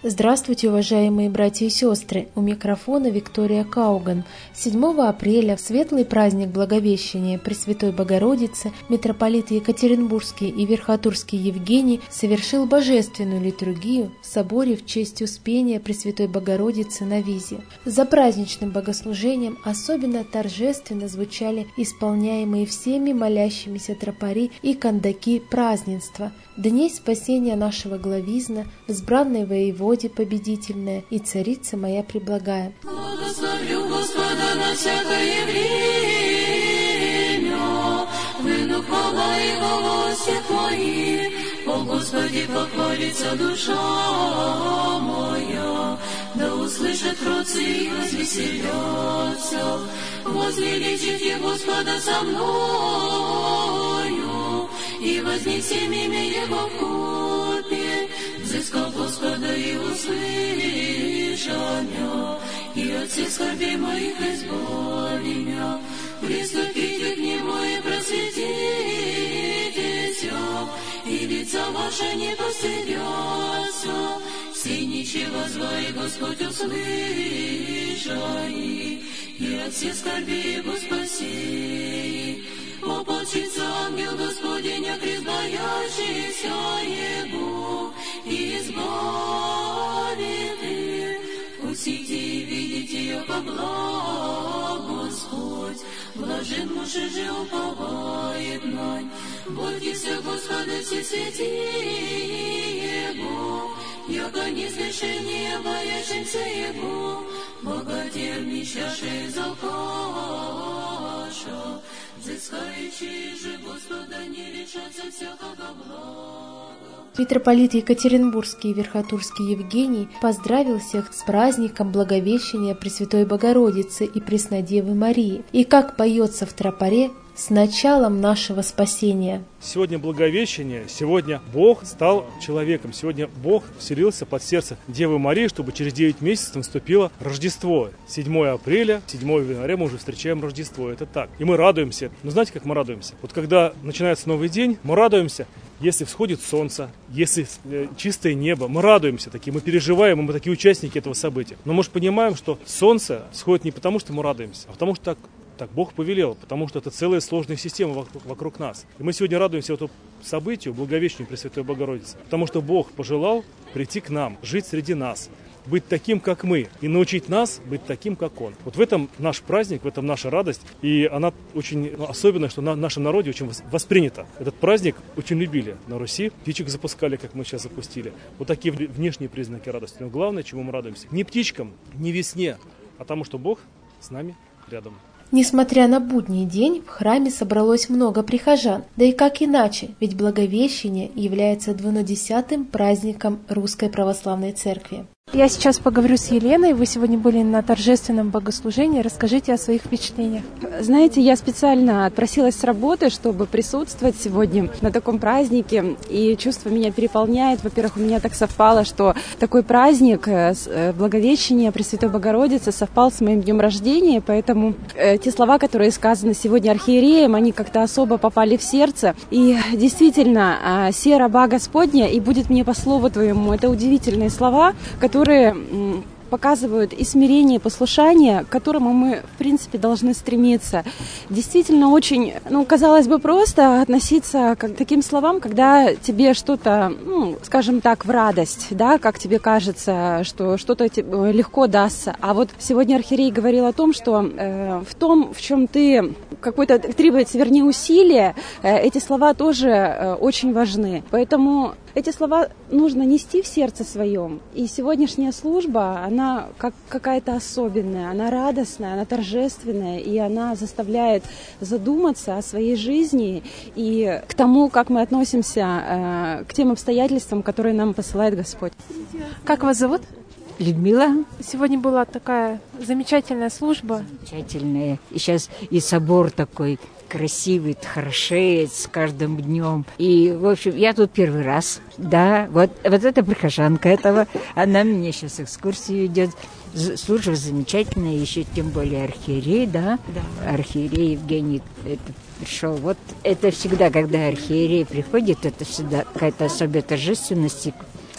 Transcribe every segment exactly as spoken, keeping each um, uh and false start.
Здравствуйте, уважаемые братья и сестры! У микрофона Виктория Кауган. седьмого апреля, в светлый праздник Благовещения Пресвятой Богородицы, митрополит Екатеринбургский и Верхотурский Евгений совершил божественную литургию в соборе в честь Успения Пресвятой Богородицы на Визе. За праздничным богослужением особенно торжественно звучали исполняемые всеми молящимися тропари и кандаки празднества, дней спасения нашего главизна, взбранной воеводе победительная и царица моя преблагая. Благословлю Господа на всякое время, выну хвала Его во всех моих. О Господи, похвалится душа моя, да услышат родцы и возвеселятся. Возвеличите Господа со мною, и вознесем имя Его в купе. Взыскал Господа и услышал меня, и от всех скорбей моих избави меня. Приступите к Нему и просветитесь, и лица ваши не постыдятся. Все ничего звай, Господь услышай, и от всех скорбей Его спаси. Ополчится ангел Господень, окрест боящийся Его, и избавит их. Вкусите и видите, яко благ Господь, блажен муж и же уповает нань. Бойтесь Господа все святые Его, яко несгрешение боящимся Его, боготерпящий залкаша. Взыскающие же Господа не лишатся всякого блага. Митрополит Екатеринбургский и Верхотурский Евгений поздравил всех с праздником Благовещения Пресвятой Богородицы и Преснодевы Марии. И как поется в тропаре, с началом нашего спасения. Сегодня Благовещение, сегодня Бог стал человеком, сегодня Бог вселился под сердце Девы Марии, чтобы через девять месяцев наступило Рождество. седьмого апреля, седьмого января мы уже встречаем Рождество, это так. И мы радуемся. Но знаете, как мы радуемся? Вот когда начинается новый день, мы радуемся, если всходит солнце, если чистое небо, мы радуемся такие, мы переживаем, мы такие участники этого события. Но мы же понимаем, что солнце всходит не потому, что мы радуемся, а потому что так Так Бог повелел, потому что это целая сложная система вокруг, вокруг нас. И мы сегодня радуемся этому событию, Благовещению Пресвятой Богородицы, потому что Бог пожелал прийти к нам, жить среди нас, быть таким, как мы, и научить нас быть таким, как Он. Вот в этом наш праздник, в этом наша радость, и она очень особенная, что на нашем народе очень воспринята. Этот праздник очень любили на Руси, птичек запускали, как мы сейчас запустили. Вот такие внешние признаки радости. Но главное, чему мы радуемся, не птичкам, не весне, а тому, что Бог с нами рядом. Несмотря на будний день, в храме собралось много прихожан. Да и как иначе, ведь Благовещение является двунадесятым праздником Русской Православной Церкви. Я сейчас поговорю с Еленой. Вы сегодня были на торжественном богослужении. Расскажите о своих впечатлениях. Знаете, я специально отпросилась с работы, чтобы присутствовать сегодня на таком празднике. И чувство меня переполняет. Во-первых, у меня так совпало, что такой праздник Благовещения Пресвятой Богородицы совпал с моим днем рождения. Поэтому те слова, которые сказаны сегодня архиереем, они как-то особо попали в сердце. И действительно, «Се раба Господня, и будет мне по слову Твоему». Это удивительные слова, которые которые показывают и смирение, и послушание, к которому мы, в принципе, должны стремиться. Действительно, очень, ну, казалось бы, просто относиться к таким словам, когда тебе что-то, ну, скажем так, в радость, да, как тебе кажется, что что-то легко дастся. А вот сегодня архиерей говорил о том, что э, в том, в чем ты какой-то требуется, вернее, усилие, э, эти слова тоже э, очень важны. Поэтому эти слова нужно нести в сердце своем. И сегодняшняя служба, она как какая-то особенная, она радостная, она торжественная, и она заставляет задуматься о своей жизни и к тому, как мы относимся э, к тем обстоятельствам, которые нам посылает Господь. Как вас зовут? Людмила. Сегодня была такая замечательная служба. Замечательная. И сейчас и собор такой красивый, хорошеет с каждым днем. И, в общем, я тут первый раз. Да, вот, вот эта прихожанка этого, она мне сейчас экскурсию идет. Служба замечательная, еще тем более архиерей, да? Да. Архиерей Евгений это пришел. Вот это всегда, когда архиерей приходит, это всегда какая-то особая торжественность.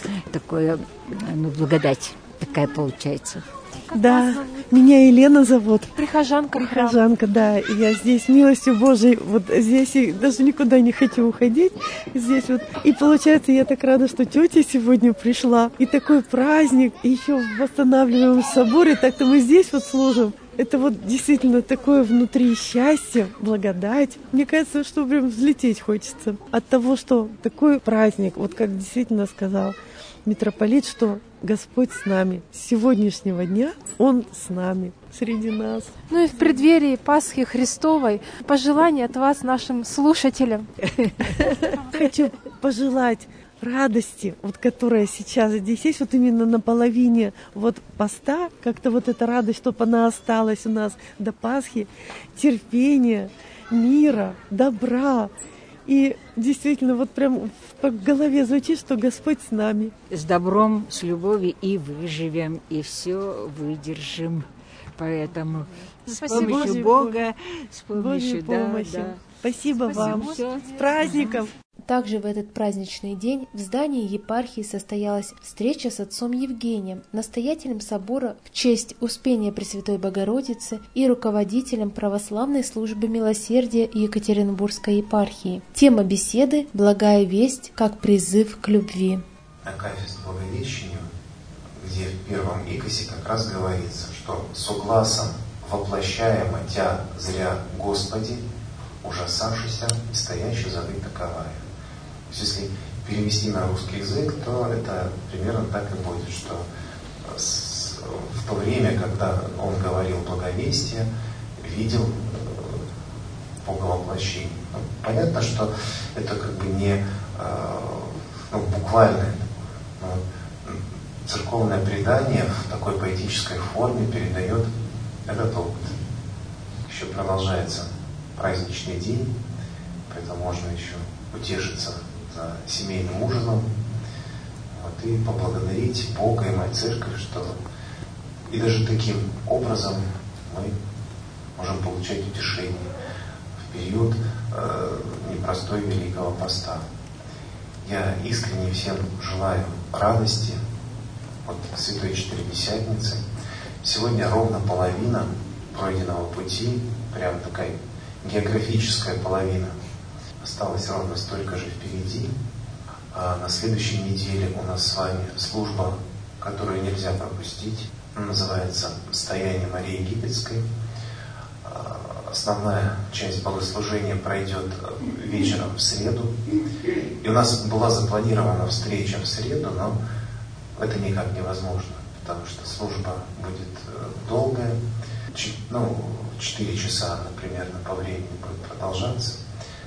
такое, ну, благодать такая получается. Да, меня Елена зовут. Прихожанка. Прихожанка, да. И я здесь милостью Божией, вот здесь и даже никуда не хочу уходить. Здесь вот. И получается, я так рада, что тетя сегодня пришла. И такой праздник, и еще в восстанавливаемом соборе. Так-то мы здесь вот служим. Это вот действительно такое внутри счастье, благодать. Мне кажется, что прям взлететь хочется от того, что такой праздник, вот как действительно сказал митрополит, что Господь с нами. С сегодняшнего дня Он с нами, среди нас. Ну и в преддверии Пасхи Христовой пожелания от вас, нашим слушателям. Хочу пожелать радости, вот которая сейчас здесь есть, вот именно на половине вот поста, как-то вот эта радость, чтобы она осталась у нас до Пасхи, терпения, мира, добра. И действительно, вот прям в голове звучит, что Господь с нами. С добром, с любовью и выживем, и все выдержим. Поэтому Спасибо. с помощью Божьей Бога, с Божьей помощью, да, помощи. да. Спасибо, Спасибо. вам. Всё. С праздником! Также в этот праздничный день в здании епархии состоялась встреча с отцом Евгением, настоятелем собора в честь Успения Пресвятой Богородицы и руководителем православной службы милосердия Екатеринбургской епархии. Тема беседы «Благая весть как призыв к любви». Акафист Благовещению, где в первом икосе как раз говорится, что «согласом воплощаемо Тя зря Господи, ужасавшийся и стоящий забыть таковая». То есть, если перевести на русский язык, то это примерно так и будет, что с, в то время, когда он говорил благовестие, видел Бога воплощения. Ну, понятно, что это как бы не ну, буквальное, но церковное предание в такой поэтической форме передает этот опыт. Еще продолжается праздничный день, поэтому можно еще утешиться за семейным ужином, вот, и поблагодарить Бога и Мать Церковь, что и даже таким образом мы можем получать утешение в период э, непростой Великого Поста. Я искренне всем желаю радости от Святой Четыредесятницы. Сегодня ровно половина пройденного пути, прям такая географическая половина. Осталось ровно столько же впереди. А на следующей неделе у нас с вами служба, которую нельзя пропустить. Называется «Стояние Марии Египетской». Основная часть богослужения пройдет вечером в среду. И у нас была запланирована встреча в среду, но это никак невозможно, потому что служба будет долгая. Ну, четыре часа, например, по времени будет продолжаться.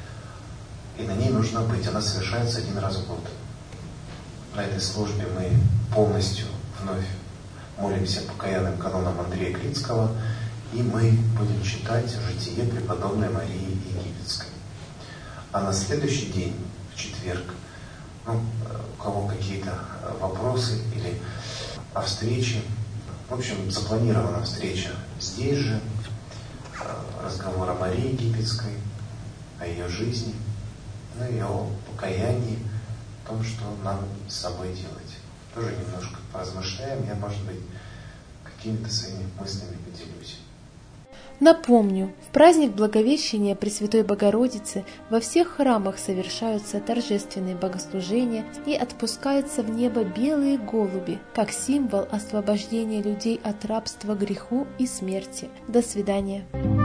И на ней нужно быть. Она совершается один раз в год. На этой службе мы полностью вновь молимся покаянным канонам Андрея Крицкого, и мы будем читать житие преподобной Марии Египетской. А на следующий день, в четверг, ну, у кого какие-то вопросы или о встрече, в общем, запланирована встреча здесь же, разговор о Марии Египетской, о ее жизни, ну и о покаянии, о том, что нам с собой делать. Тоже немножко поразмышляем, я, может быть, какими-то своими мыслями поделюсь. Напомню, в праздник Благовещения Пресвятой Богородицы во всех храмах совершаются торжественные богослужения и отпускаются в небо белые голуби, как символ освобождения людей от рабства греху и смерти. До свидания.